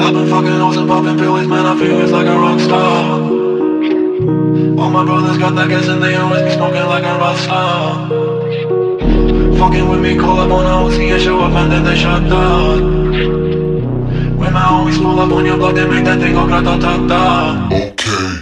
I've been fucking hoes and popping pills, man, I feel it's like a rock star. All my brothers got that gas and they always be smoking like a rock star. Fucking with me, call up on a OC and show up, man, then they shut down. When my homies pull up on your block, they make that thing go grata-ta-ta. Okay.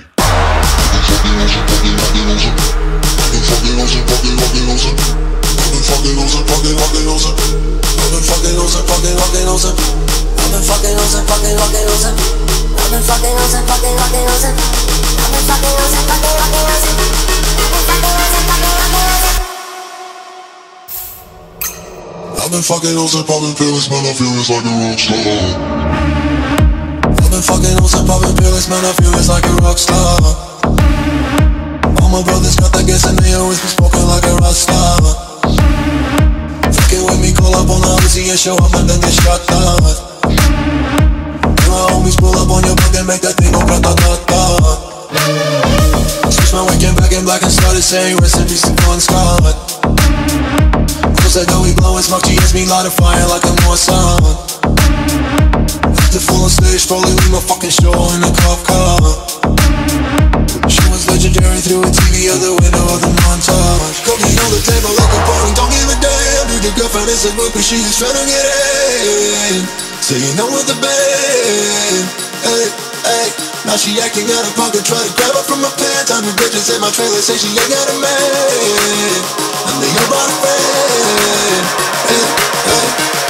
I've been fucking hoes and popping pills, man, I feel it's like a rock star. I've been fucking hoes and popping pills, man, I feel it's like a rock star. All my brothers got that gas and they always be smoking like a rock star. Fucking with me, call up on the Uzi and show up and then get shot down. When my homies pull up on your block, they make that thing go grata-ta-ta. Switch my weekend back in black and started saying rest in peace to Bon Scott. Said that we blowin' smoke, she hits me light a fire like a Mossad. After full on stage, probably leave my fucking show in a cop car. She was legendary through a TV out the window of the montage. Cooking on the table like a party, don't give a damn. Dude, your girlfriend is a groupie, she just tryna get in. Saying no with the band. Hey, hey. Now she acting out of pocket, try to grab her from my pants. I'm the bitches in my trailer, say she ain't got a man. And they all brought a friend. Hey, hey.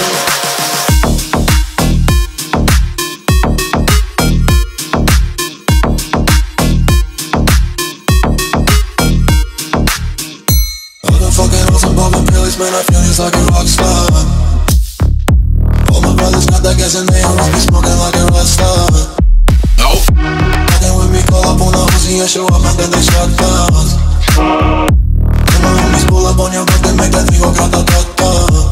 I've been fucking hoes and popping pills, man, I feel it's like a rock star. All my brothers got that gas and they always be smoking like a rock star. Fucking with me, call up on the Uzi and show up and then they shut down. When my homies pull up on your block, they make that thing go grata-ta-ta.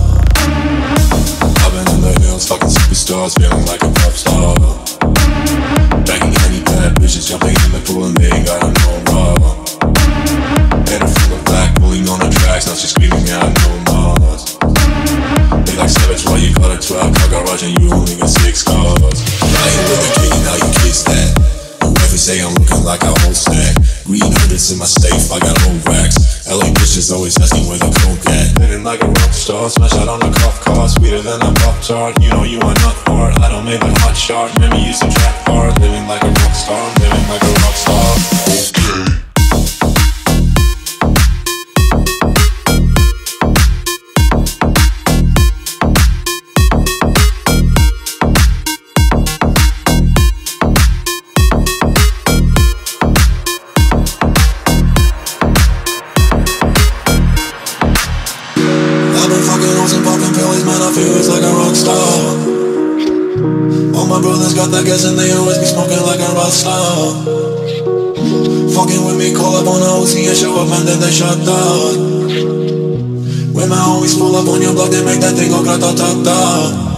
I've been in the hills, fucking superstars, feeling like a pop star. Banging any bad bitches, jumping in the pool and they ain't got no raw. Head full of black, pulling on the tracks, now she's screaming out no more. They like savage, why you got a 12 car garage and you only got 6 cars? I ain't with the king, now you kiss that. Whoever say I'm looking like a whole snack. Green hundreds in my safe, I got old racks. LA bitches always asking where the coke at. Living like a rock star, smash out on the cop car. Sweeter than a pop tart, you know you are not hard. I don't make a hot shot, never use a track bar. Living like a rock star, living like a rock star. Okay. It's like a rock star. All my brothers got that gas and they always be smoking like a rock star. Fucking with me, call up on the OC and show up and then they shut down. When my homies pull up on your block, they make that thing go grata-ta-ta.